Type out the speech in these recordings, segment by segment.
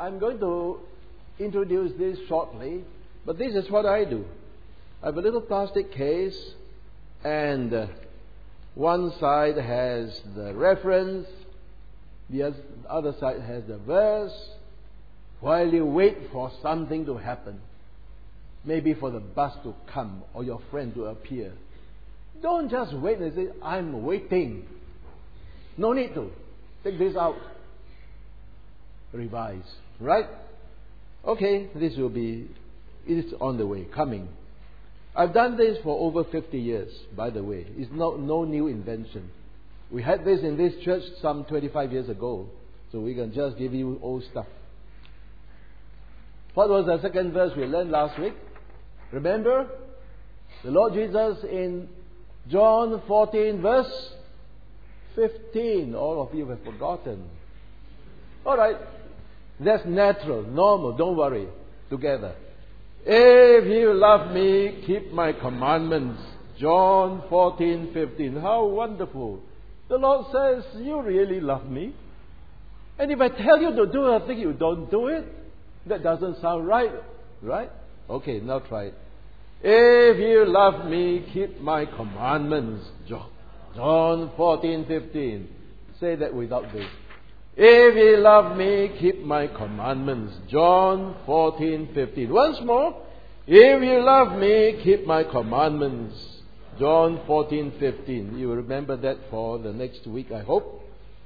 I'm going to introduce this shortly, but this is what I do. I have a little plastic case, and one side has the reference, the other side has the verse, while you wait for something to happen. Maybe for the bus to come or your friend to appear. Don't just wait and say, I'm waiting. No need to. Take this out. Revise. Right? Okay, it's on the way, coming. I've done this for over 50 years, by the way. It's no new invention. We had this in this church some 25 years ago. So we can just give you old stuff. What was the second verse we learned last week? Remember? The Lord Jesus in John 14 verse 15. All of you have forgotten. Alright. That's natural, normal. Don't worry. Together. If you love me, keep my commandments. John 14:15. How wonderful. The Lord says, you really love me. And if I tell you to do a thing, you don't do it. That doesn't sound right. Right? Okay, now try it. If you love me, keep my commandments. John 14:15. Say that without this. If you love me, keep my commandments. John 14:15. Once more. If you love me, keep my commandments. John 14:15. You will remember that for the next week, I hope.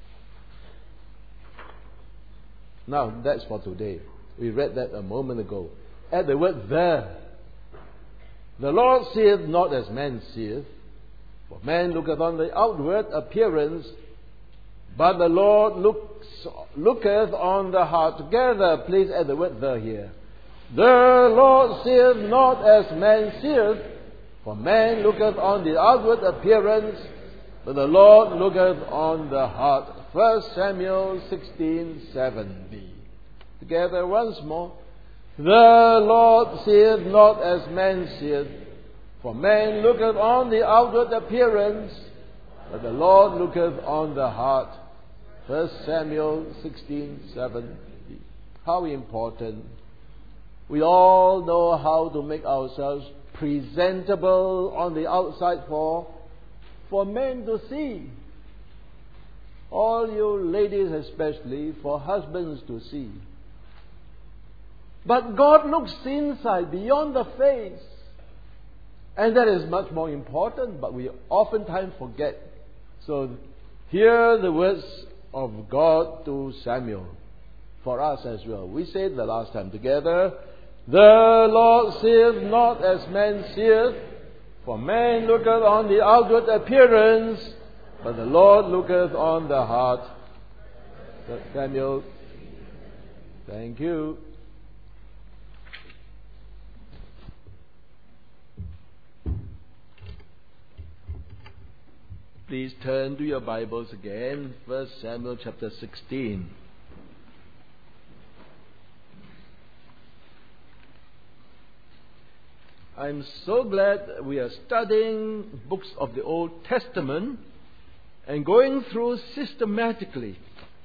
Now, that's for today. We read that a moment ago. At the word the Lord seeth not as man seeth, for man looketh on the outward appearance, but the Lord looketh on the heart. Together, please add the word the here. The Lord seeth not as man seeth, for man looketh on the outward appearance, but the Lord looketh on the heart. 1 Samuel 16:7b. Together once more. The Lord seeth not as man seeth, for man looketh on the outward appearance, but the Lord looketh on the heart. 1 Samuel 16:7. How important. We all know how to make ourselves presentable on the outside for men to see. All you ladies especially, for husbands to see. But God looks inside, beyond the face. And that is much more important, but we oftentimes forget. So, hear the words of God to Samuel, for us as well. We said the last time together, the Lord seeth not as man seeth, for man looketh on the outward appearance, but the Lord looketh on the heart. Samuel, thank you. Please turn to your Bibles again, 1 Samuel chapter 16. I'm so glad we are studying books of the Old Testament and going through systematically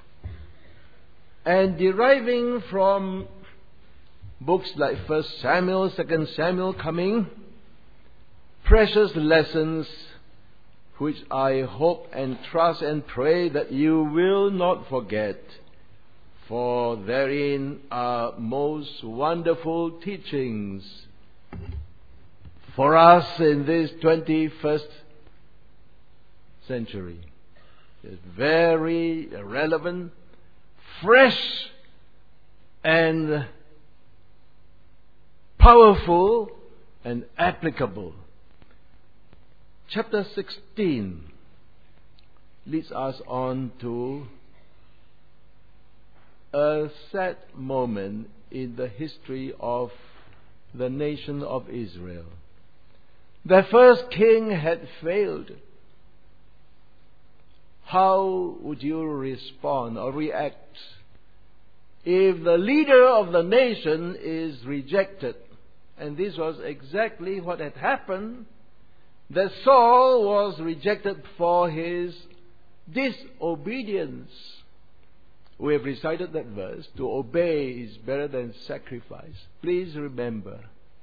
and deriving from books like 1 Samuel, 2 Samuel coming, precious lessons which I hope and trust and pray that you will not forget, for therein are most wonderful teachings for us in this 21st century. It's very relevant, fresh, and powerful and applicable. Chapter 16 leads us on to a sad moment in the history of the nation of Israel. The first king had failed. How would you respond or react if the leader of the nation is rejected? And this was exactly what had happened. That Saul was rejected for his disobedience. we have recited that verse, to obey is better than sacrifice. Please remember,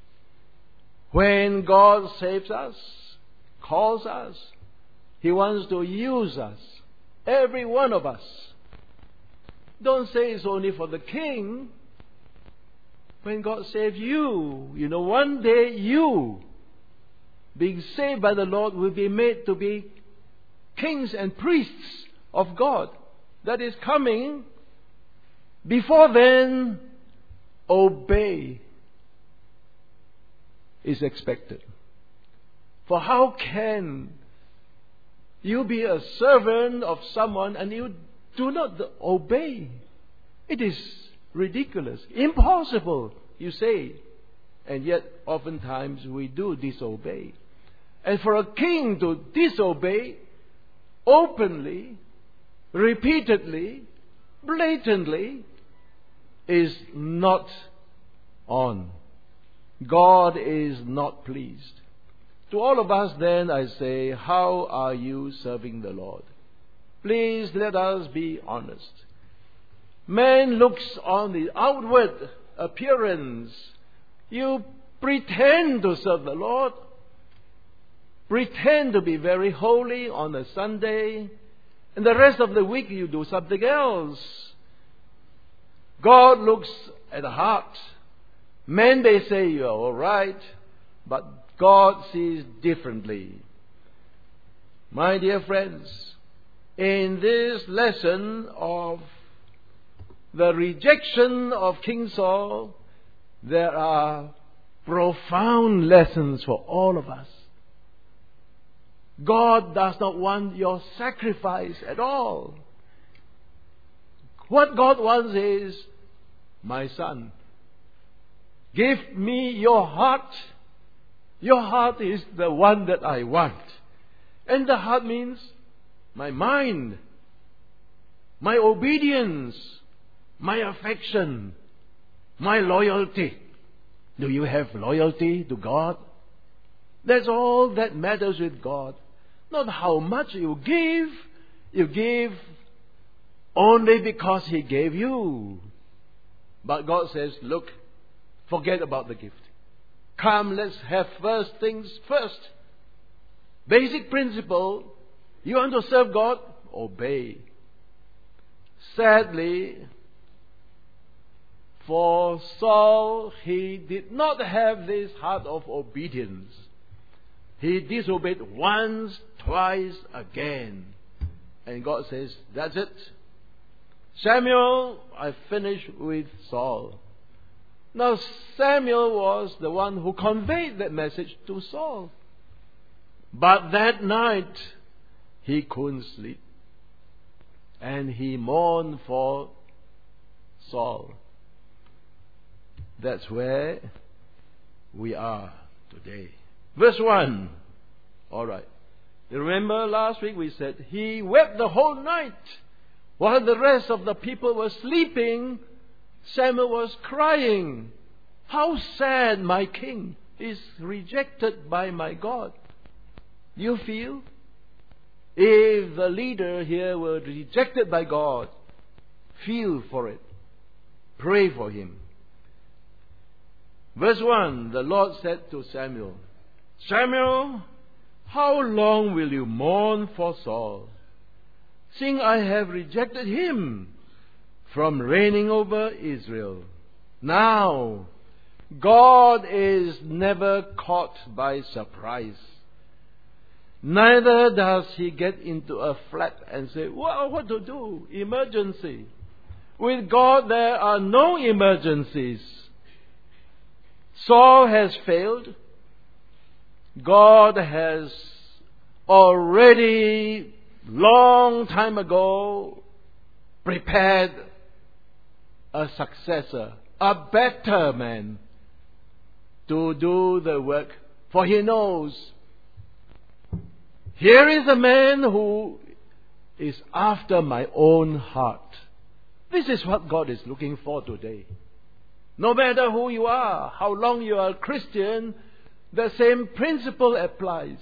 when God saves us, calls us, He wants to use us, every one of us. Don't say it's only for the king. When God saves you, one day you, being saved by the Lord, will be made to be kings and priests of God. That is coming. Before then, obey is expected. For how can you be a servant of someone and you do not obey? It is ridiculous, impossible, you say. And yet, oftentimes, we do disobey. And for a king to disobey openly, repeatedly, blatantly, is not on. God is not pleased. To all of us then I say, how are you serving the Lord? Please let us be honest. Man looks on the outward appearance. You pretend to serve the Lord, pretend to be very holy on a Sunday, and the rest of the week you do something else. God looks at the heart. Men may say you are all right, but God sees differently. My dear friends, in this lesson of the rejection of King Saul, there are profound lessons for all of us. God does not want your sacrifice at all. What God wants is, my son, give me your heart. Your heart is the one that I want. And the heart means my mind, my obedience, my affection, my loyalty. Do you have loyalty to God? That's all that matters with God. Not how much you give. You give only because He gave you. But God says, look, forget about the gift. Come, let's have first things first. Basic principle, you want to serve God? Obey. Sadly, for Saul, he did not have this heart of obedience. He disobeyed once, twice, again. And God says, that's it. Samuel, I finished with Saul. Now Samuel was the one who conveyed that message to Saul. But that night, he couldn't sleep. And he mourned for Saul. That's where we are today. Verse 1. All right. You remember last week we said, he wept the whole night. While the rest of the people were sleeping, Samuel was crying. How sad my king is rejected by my God. You feel? If the leader here were rejected by God, feel for it. Pray for him. Verse 1, the Lord said to Samuel, Samuel, how long will you mourn for Saul, seeing I have rejected him from reigning over Israel? Now, God is never caught by surprise. Neither does He get into a flat and say, well, what to do? Emergency. With God there are no emergencies. Saul has failed. God has already, long time ago, prepared a successor, a better man, to do the work. For He knows, here is a man who is after my own heart. This is what God is looking for today. No matter who you are, how long you are a Christian, the same principle applies.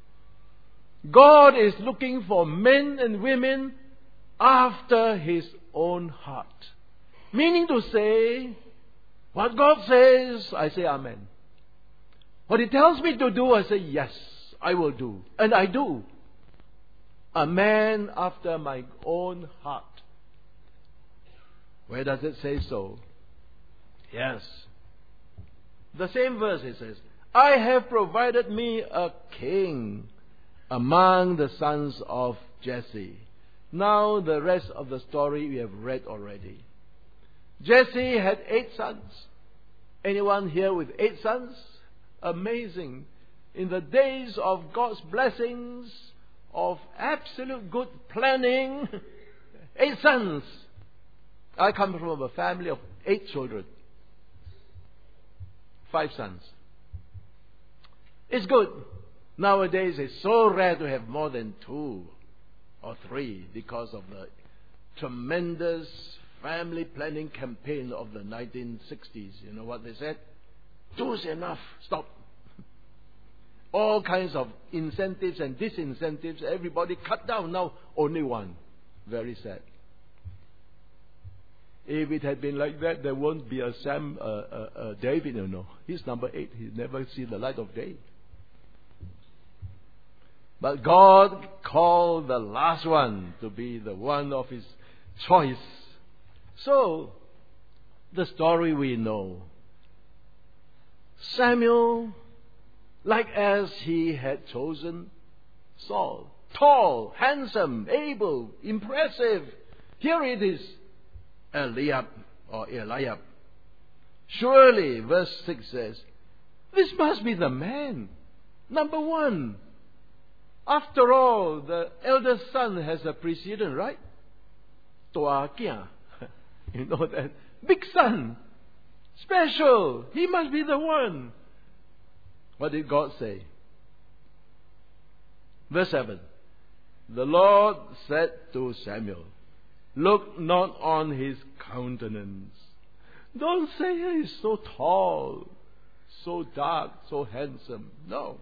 God is looking for men and women after His own heart. Meaning to say, what God says, I say amen. What He tells me to do, I say yes, I will do. And I do. A man after my own heart. Where does it say so? Yes. The same verse it says, I have provided me a king among the sons of Jesse. Now the rest of the story we have read already. Jesse had 8 sons. Anyone here with 8 sons? Amazing. In the days of God's blessings, of absolute good planning, 8 sons. I come from a family of 8 children. 5 sons. It's good. Nowadays it's so rare to have more than 2 or 3 because of the tremendous family planning campaign of the 1960s. You know what they said? 2 is enough. Stop. All kinds of incentives and disincentives. Everybody cut down. Now only 1. Very sad. If it had been like that, there won't be a David, you know. He's number 8. He's never seen the light of day. But God called the last one to be the one of His choice. So, the story we know. Samuel, like as he had chosen Saul. Tall, handsome, able, impressive. Here it is. Eliab. Surely, verse 6 says, this must be the man. Number 1. After all, the eldest son has a precedent, right? Tua kia. You know that? Big son. Special. He must be the one. What did God say? Verse 7. The Lord said to Samuel, look not on his countenance. Don't say he's so tall, so dark, so handsome. No.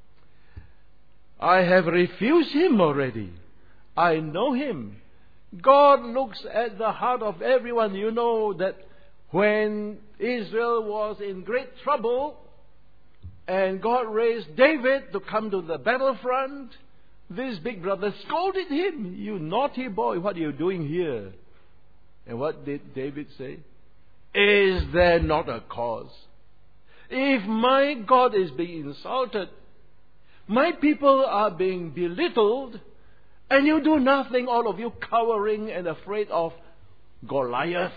I have refused him already. I know him. God looks at the heart of everyone. You know that when Israel was in great trouble and God raised David to come to the battlefront, this big brother scolded him. You naughty boy, what are you doing here? And what did David say? Is there not a cause? If my God is being insulted, my people are being belittled, and you do nothing, all of you cowering and afraid of Goliath.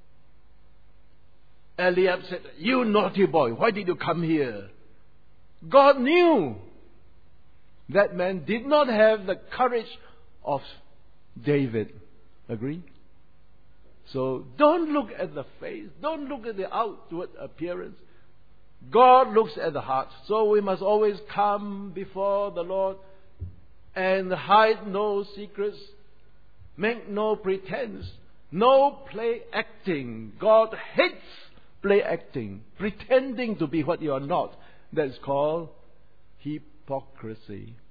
Eliab said, you naughty boy, why did you come here? God knew that man did not have the courage of David. Agree? So don't look at the face. Don't look at the outward appearance. God looks at the heart. So we must always come before the Lord and hide no secrets, make no pretense, no play acting. God hates play acting, pretending to be what you are not. That's called hypocrisy.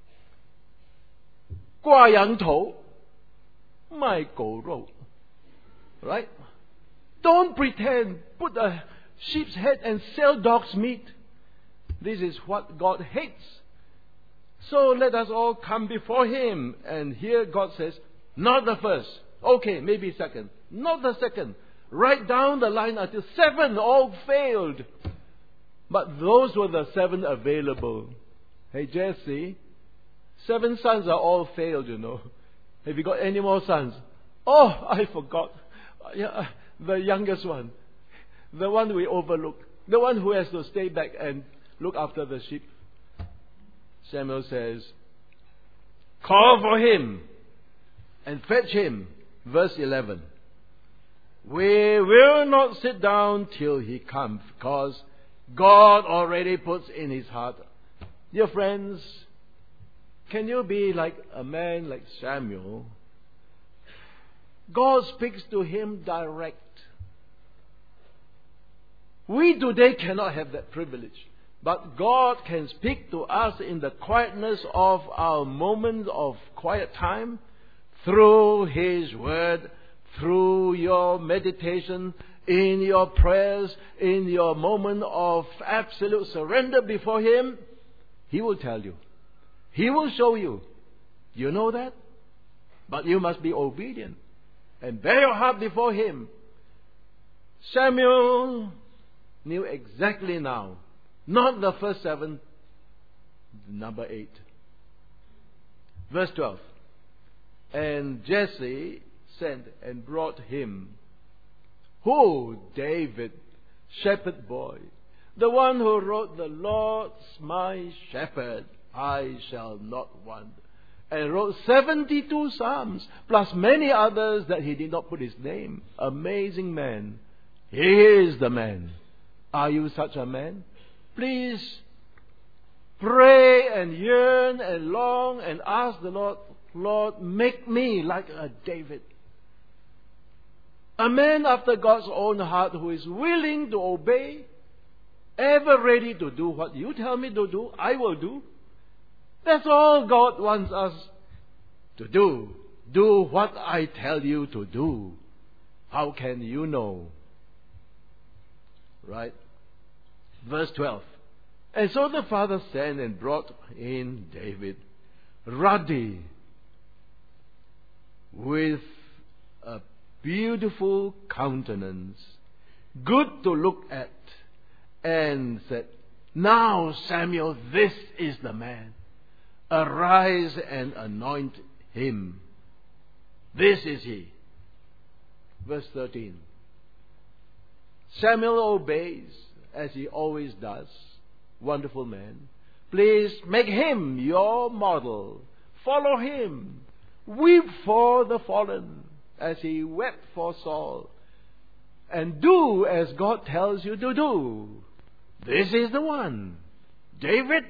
挂羊头卖狗肉. Right? Don't pretend. Put a sheep's head and sell dog's meat. This is what God hates. So let us all come before Him. And here God says, not the first. Okay, maybe second. Not the second. Right down the line until 7 all failed. But those were the 7 available. Hey Jesse, 7 sons are all failed, you know. Have you got any more sons? Oh, I forgot. The youngest one. The one we overlooked. The one who has to stay back and look after the sheep. Samuel says, call for him and fetch him. Verse 11. We will not sit down till he comes, because God already puts in his heart. Dear friends, can you be like a man like Samuel? God speaks to him direct. We today cannot have that privilege. But God can speak to us in the quietness of our moments of quiet time, through His Word, through your meditation, in your prayers, in your moment of absolute surrender before Him, He will tell you. He will show you. You know that? But you must be obedient and bear your heart before Him. Samuel knew exactly now, not the first 7, number 8. Verse 12. And Jesse sent and brought him. Who? David, shepherd boy. The one who wrote, "The Lord's my shepherd, I shall not want." And wrote 72 psalms, plus many others that he did not put his name. Amazing man. He is the man. Are you such a man? Please pray and yearn and long and ask the Lord, "Lord, make me like a David." A man after God's own heart who is willing to obey, ever ready to do what you tell me to do, I will do. That's all God wants us to do. Do what I tell you to do. How can you know? Right? Verse 12. And so the father sent and brought in David, ruddy, with a beautiful countenance, good to look at, and said, "Now, Samuel, this is the man. Arise and anoint him. This is he." Verse 13. Samuel obeys, as he always does. Wonderful man. Please make him your model. Follow him. Weep for the fallen, as he wept for Saul. And do as God tells you to do. This is the one. David.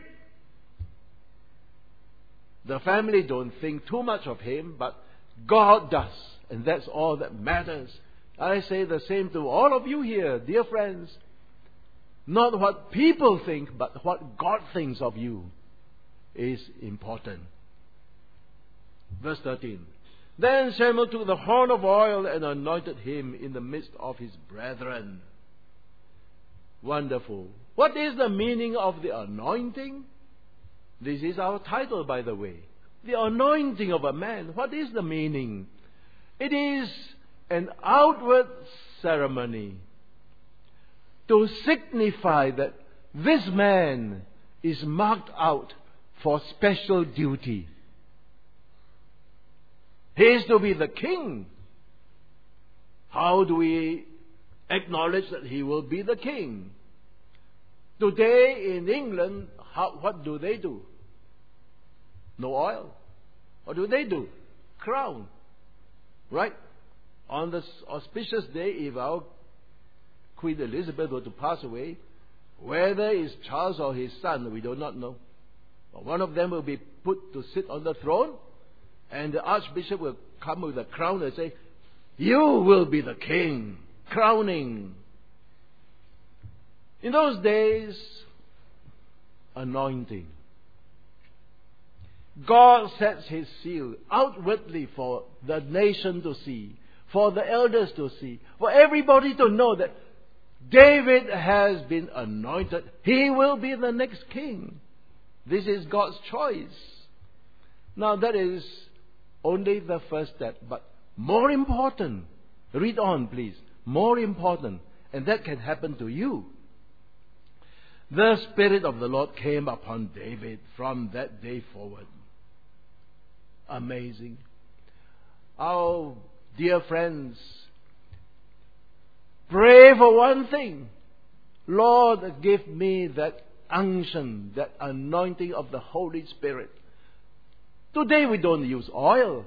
The family don't think too much of him, but God does. And that's all that matters. I say the same to all of you here, dear friends. Not what people think, but what God thinks of you is important. Verse 13. Then Samuel took the horn of oil and anointed him in the midst of his brethren. Wonderful. What is the meaning of the anointing? This is our title, by the way. The anointing of a man. What is the meaning? It is an outward ceremony to signify that this man is marked out for special duty. He is to be the king. How do we acknowledge that he will be the king? Today in England, what do they do? No oil. What do they do? Crown. Right? On this auspicious day, if our Queen Elizabeth were to pass away, whether it's Charles or his son, we do not know. But one of them will be put to sit on the throne, and the Archbishop will come with a crown and say, "You will be the king." Crowning. In those days, anointing. God sets his seal outwardly for the nation to see, for the elders to see, for everybody to know that David has been anointed. He will be the next king. This is God's choice. Now that is only the first step, but more important, read on please, more important, and that can happen to you. The Spirit of the Lord came upon David from that day forward. Amazing. Our dear friends, pray for one thing. Lord, give me that unction, that anointing of the Holy Spirit. Today we don't use oil.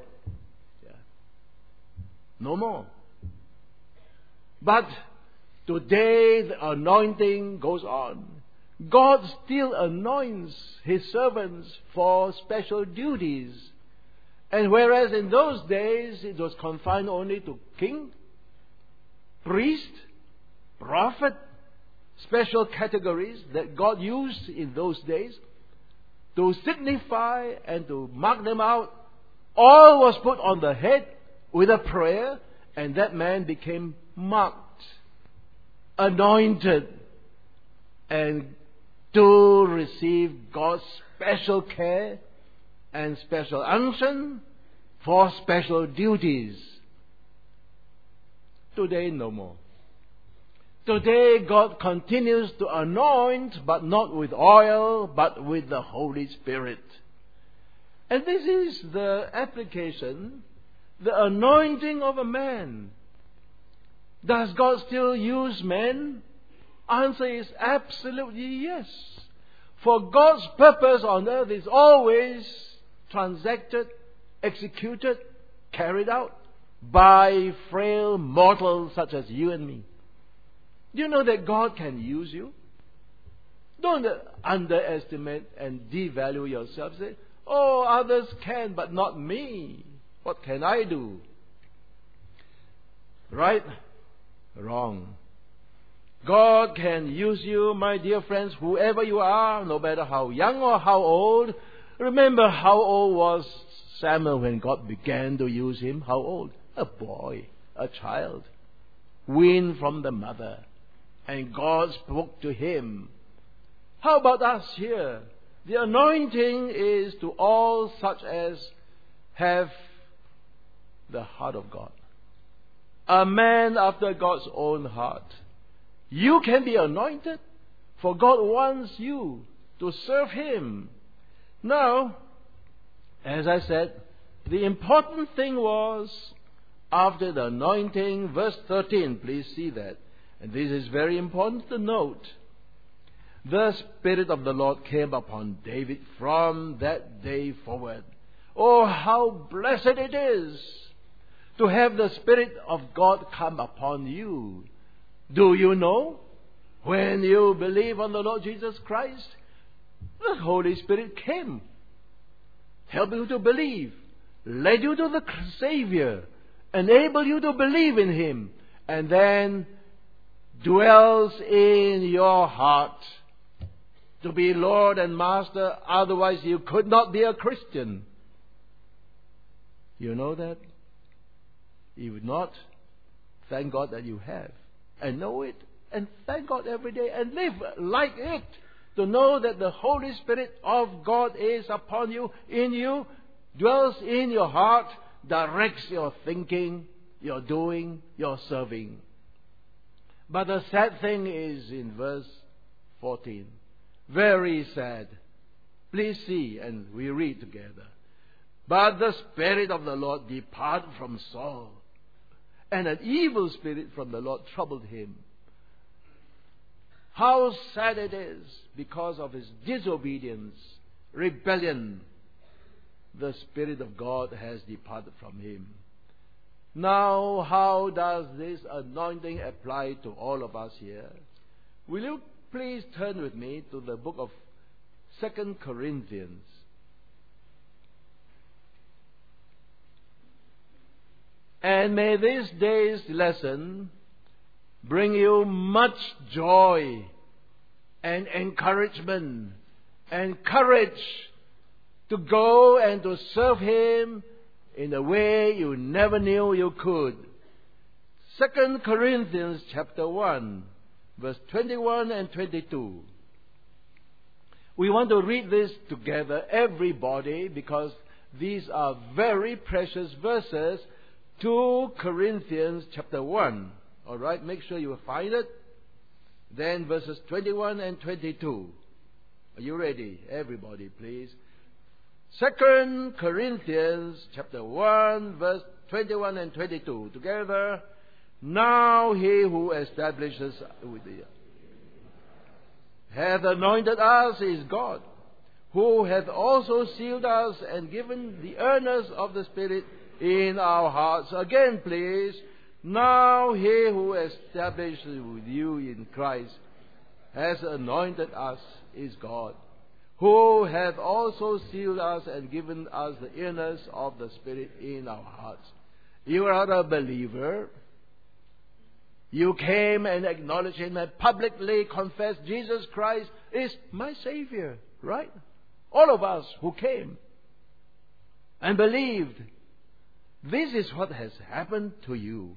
No more. But today the anointing goes on. God still anoints his servants for special duties. And whereas in those days it was confined only to king, priest, prophet, special categories that God used in those days to signify and to mark them out, all was put on the head with a prayer, And that man became marked, anointed, and to receive God's special care and special unction for special duties. Today, no more. Today, God continues to anoint, but not with oil, but with the Holy Spirit. And this is the application, the anointing of a man. Does God still use men? Answer is absolutely yes. For God's purpose on earth is always transacted, executed, carried out by frail mortals such as you and me. Do you know that God can use you? Don't underestimate and devalue yourself. Say, oh, others can, but not me. What can I do? Right? Wrong. God can use you, my dear friends, whoever you are, no matter how young or how old. Remember how old was Samuel when God began to use him? How old? A boy, a child, weaned from the mother. And God spoke to him. How about us here? The anointing is to all such as have the heart of God. A man after God's own heart. You can be anointed, for God wants you to serve Him. Now, as I said, the important thing was, after the anointing, verse 13, please see that. And this is very important to note. The Spirit of the Lord came upon David from that day forward. Oh, how blessed it is to have the Spirit of God come upon you. Do you know? When you believe on the Lord Jesus Christ, the Holy Spirit came, helped you to believe, led you to the Savior, enabled you to believe in Him, and then dwells in your heart to be Lord and Master. Otherwise you could not be a Christian. You know that? If not, thank God that you have. And know it, and thank God every day, and live like it. To know that the Holy Spirit of God is upon you, in you, dwells in your heart, directs your thinking, your doing, your serving. But the sad thing is in verse 14. Very sad. Please see, and we read together. But the Spirit of the Lord departed from Saul, and an evil spirit from the Lord troubled him. How sad it is, because of his disobedience, rebellion, the Spirit of God has departed from him. Now, how does this anointing apply to all of us here? Will you please turn with me to the book of 2 Corinthians. And may this day's lesson bring you much joy and encouragement and courage to go and to serve Him in a way you never knew you could. 2 Corinthians chapter 1, verse 21 and 22. We want to read this together, everybody, because these are very precious verses. 2 Corinthians chapter 1. All right, make sure you find it. Then verses 21 and 22. Are you ready? Everybody, please. 2 Corinthians chapter 1, verse 21 and 22. Together. Now He who establishes with the hath anointed us is God, who hath also sealed us and given the earnest of the Spirit in our hearts. Again, please. Now He who establishes with you in Christ has anointed us is God, who hath also sealed us and given us the earnest of the Spirit in our hearts. You are a believer. You came and acknowledged Him and publicly confessed Jesus Christ is my Savior, right? All of us who came and believed. This is what has happened to you.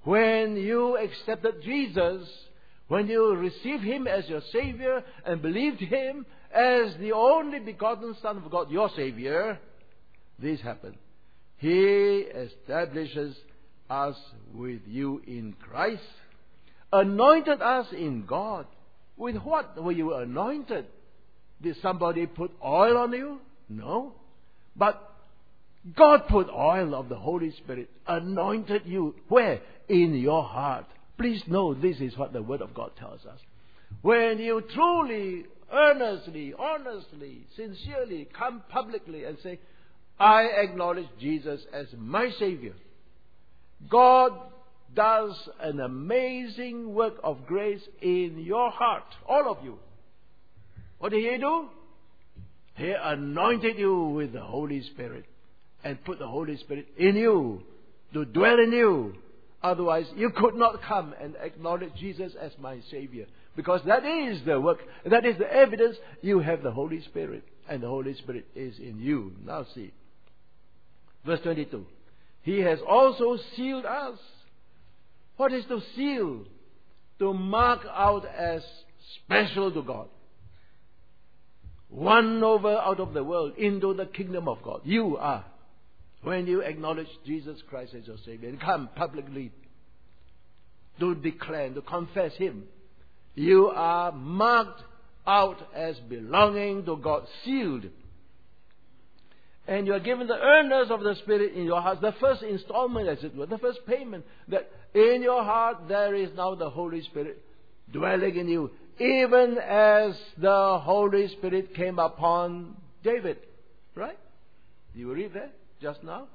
When you accepted Jesus, when you received Him as your Savior and believed Him as the only begotten Son of God, your Savior, this happened. He establishes us with you in Christ, anointed us in God. With what were you anointed? Did somebody put oil on you? No. But God put oil of the Holy Spirit, anointed you. Where? In your heart. Please know this is what the Word of God tells us. When you truly, earnestly, honestly, sincerely come publicly and say, I acknowledge Jesus as my Savior, God does an amazing work of grace in your heart, all of you. What did He do? He anointed you with the Holy Spirit and put the Holy Spirit in you to dwell in you. Otherwise, you could not come and acknowledge Jesus as my Savior. Because that is the work, that is the evidence you have the Holy Spirit. And the Holy Spirit is in you. Now see. Verse 22. He has also sealed us. What is to seal? To mark out as special to God. Won over out of the world into the kingdom of God. You are. When you acknowledge Jesus Christ as your Savior and come publicly to declare, to confess Him, you are marked out as belonging to God, sealed. And you are given the earnest of the Spirit in your heart, the first installment, as it were, the first payment, that in your heart there is now the Holy Spirit dwelling in you, even as the Holy Spirit came upon David. Right? You read that just now?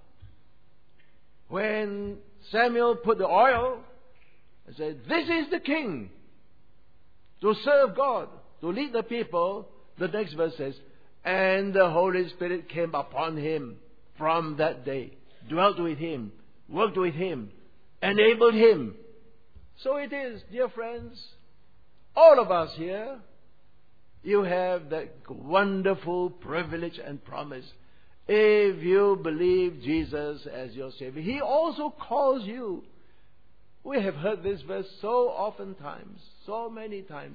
When Samuel put the oil and said, this is the king to serve God, to lead the people, the next verse says, and the Holy Spirit came upon him from that day, dwelt with him, worked with him, enabled him. So it is, dear friends, all of us here, you have that wonderful privilege and promise. If you believe Jesus as your Savior, He also calls you. We have heard this verse so often times, so many times.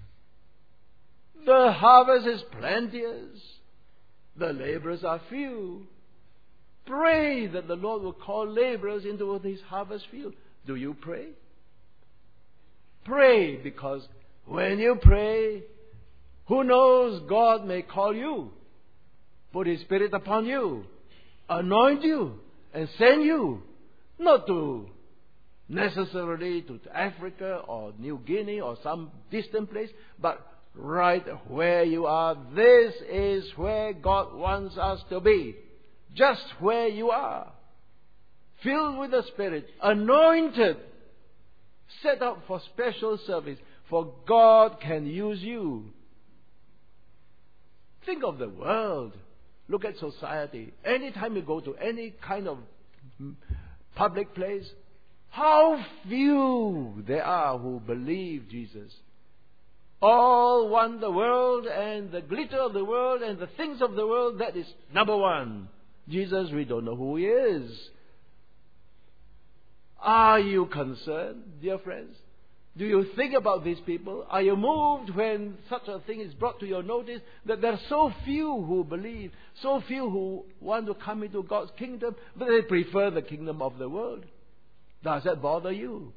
The harvest is plenteous, the laborers are few. Pray that the Lord will call laborers into His harvest field. Do you pray? Pray, because when you pray, who knows, God may call you, put His Spirit upon you, anoint you, and send you, not to necessarily to Africa or New Guinea or some distant place, but right where you are. This is where God wants us to be. Just where you are. Filled with the Spirit, anointed, set up for special service, for God can use you. Think of the world. Look at society. Anytime you go to any kind of public place, how few there are who believe Jesus. All want the world and the glitter of the world and the things of the world. That is number one. Jesus, we don't know who He is. Are you concerned, dear friends? Do you think about these people? Are you moved when such a thing is brought to your notice, that there are so few who believe, so few who want to come into God's kingdom, but they prefer the kingdom of the world? Does that bother you?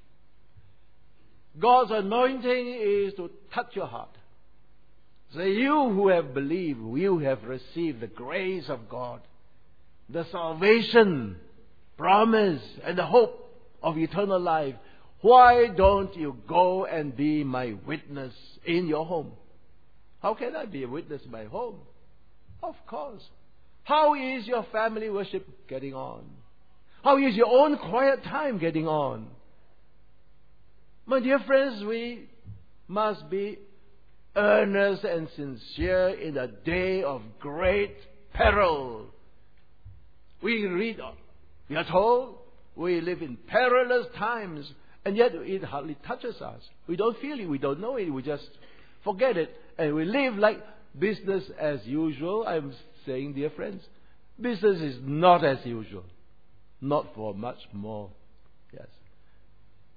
God's anointing is to touch your heart. So you who have believed, you have received the grace of God, the salvation, promise, and the hope of eternal life. Why don't you go and be my witness in your home? How can I be a witness in my home? Of course. How is your family worship getting on? How is your own quiet time getting on? My dear friends, we must be earnest and sincere in a day of great peril. We are told we live in perilous times, and yet it hardly touches us. We don't feel it, we don't know it, we just forget it, and we live like business as usual. I'm saying, dear friends, business is not as usual. Not for much more. Yes.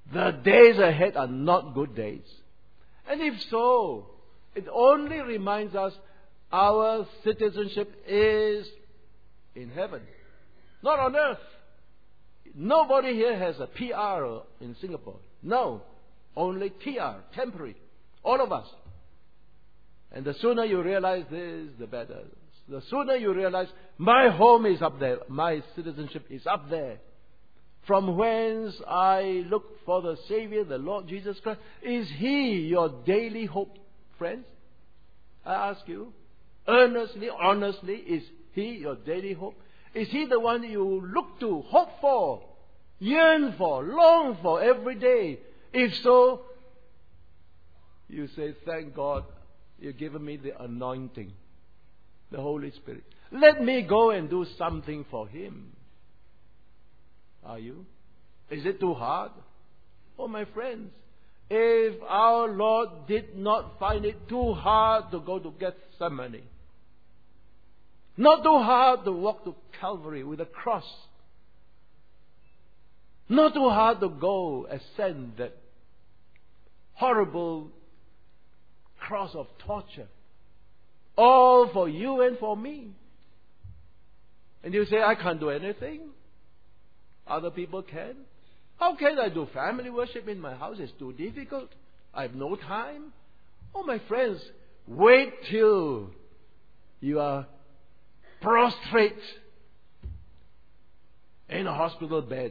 The days ahead are not good days. And if so, it only reminds us our citizenship is in heaven, not on earth. Nobody here has a PR in Singapore. No, only TR, temporary. All of us. And the sooner you realize this, the better. The sooner you realize my home is up there, my citizenship is up there, from whence I look for the Savior, the Lord Jesus Christ. Is He your daily hope, friends? I ask you, earnestly, honestly, is He your daily hope? Is He the one you look to, hope for, yearn for, long for every day? If so, you say, thank God, you've given me the anointing, the Holy Spirit. Let me go and do something for Him. Are you? Is it too hard? Oh, my friends, if our Lord did not find it too hard to go to Gethsemane, not too hard to walk to Calvary with a cross, not too hard to go ascend that horrible cross of torture, all for you and for me. And you say, I can't do anything. Other people can. How can I do family worship in my house? It's too difficult. I have no time. Oh, my friends, wait till you are prostrate in a hospital bed.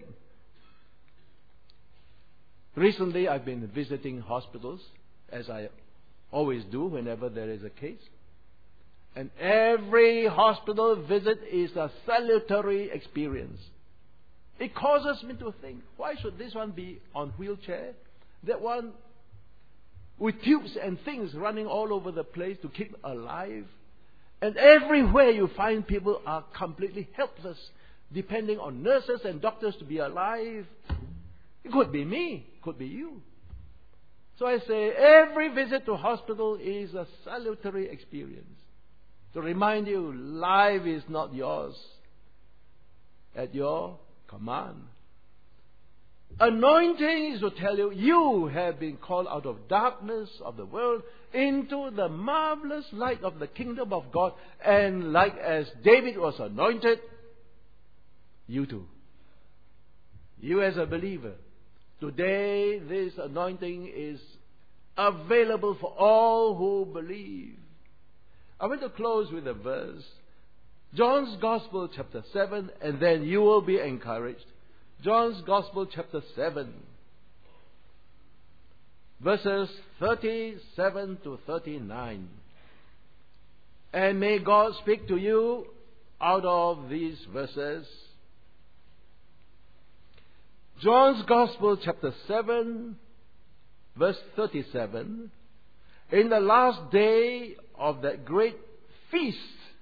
Recently, I've been visiting hospitals, as I always do whenever there is a case. And every hospital visit is a salutary experience. It causes me to think, why should this one be on wheelchair? That one with tubes and things running all over the place to keep alive. And everywhere you find people are completely helpless, depending on nurses and doctors to be alive. It could be me, it could be you. So I say, every visit to hospital is a salutary experience. To remind you, life is not yours, at your command. Anointing is to tell you, you have been called out of darkness of the world into the marvelous light of the kingdom of God. And like as David was anointed, you too. You as a believer. Today, this anointing is available for all who believe. I want to close with a verse. John's Gospel, chapter 7, and then you will be encouraged. John's Gospel, chapter 7, verses 37 to 39. And may God speak to you out of these verses. John's Gospel, chapter 7, verse 37. In the last day of that great feast,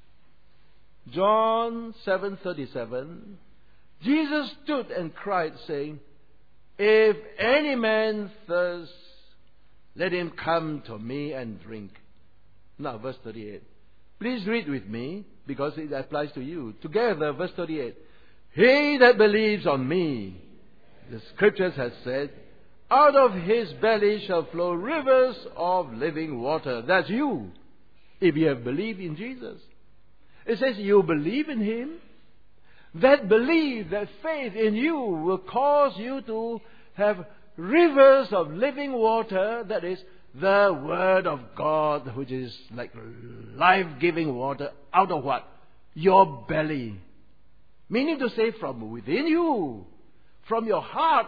John 7:37, Jesus stood and cried, saying, if any man thirst, let him come to me and drink. Now, verse 38. Please read with me, because it applies to you. Together, verse 38. He that believes on me, the Scriptures has said, out of his belly shall flow rivers of living water. That's you, if you have believed in Jesus. It says you believe in Him. That belief, that faith in you will cause you to have rivers of living water. That is the Word of God, which is like life-giving water. Out of what? Your belly. Meaning to say, from within you, from your heart,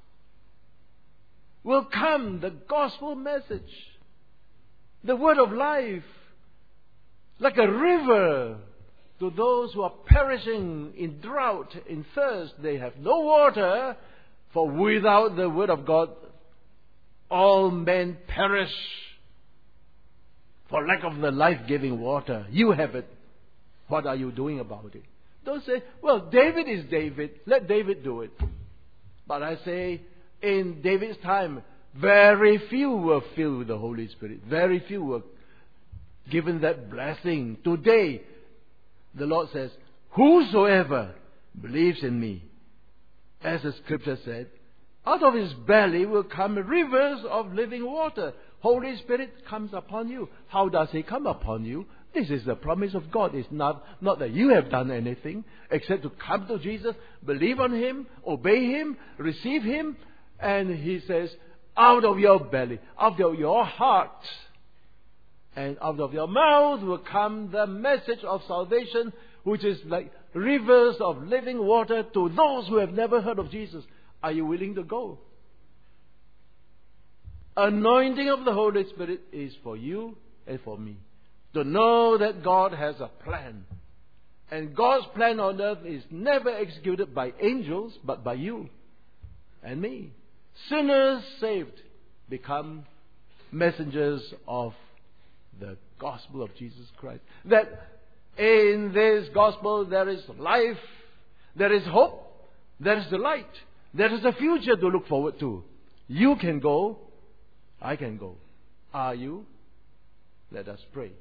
will come the gospel message, the word of life, like a river to those who are perishing in drought, in thirst. They have no water, for without the word of God, all men perish for lack of the life-giving water. You have it. What are you doing about it? Don't say, well, David is David. Let David do it. But I say, in David's time, very few were filled with the Holy Spirit. Very few were given that blessing. Today, the Lord says, whosoever believes in me, as the Scripture said, Out of his belly will come rivers of living water. Holy Spirit comes upon you. How does he come upon you? This is the promise of God. It's not that you have done anything except to come to Jesus, believe on him, obey him, receive him. And he says, out of your belly, out of your heart, and out of your mouth will come the message of salvation, which is like rivers of living water to those who have never heard of Jesus. Are you willing to go? Anointing of the Holy Spirit is for you and for me. To know that God has a plan. And God's plan on earth is never executed by angels, but by you and me. Sinners saved become messengers of the gospel of Jesus Christ. That in this gospel there is life, there is hope, there is the light, there is a future to look forward to. You can go, I can go. Are you? Let us pray.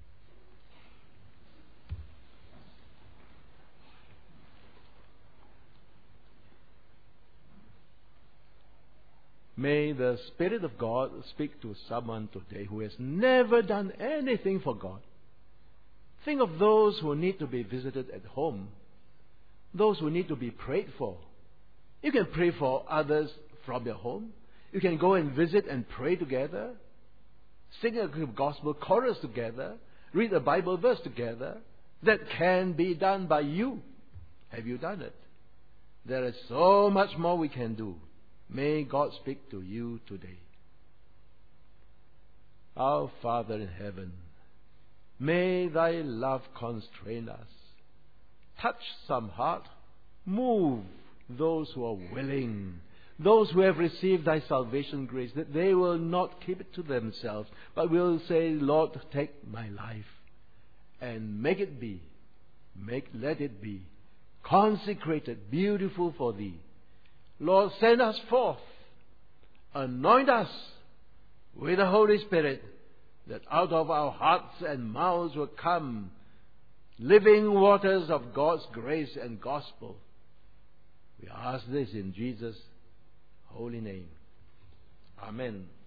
May the Spirit of God speak to someone today who has never done anything for God. Think of those who need to be visited at home, those who need to be prayed for. You can pray for others from your home. You can go and visit and pray together, sing a gospel chorus together, read a Bible verse together. That can be done by you. Have you done it? There is so much more we can do. May God speak to you today. Our Father in heaven, may thy love constrain us. Touch some heart. Move those who are willing. Those who have received thy salvation grace, that they will not keep it to themselves, but will say, Lord, take my life and make it be. Let it be consecrated, beautiful for thee. Lord, send us forth. Anoint us with the Holy Spirit, that out of our hearts and mouths will come living waters of God's grace and gospel. We ask this in Jesus' holy name. Amen.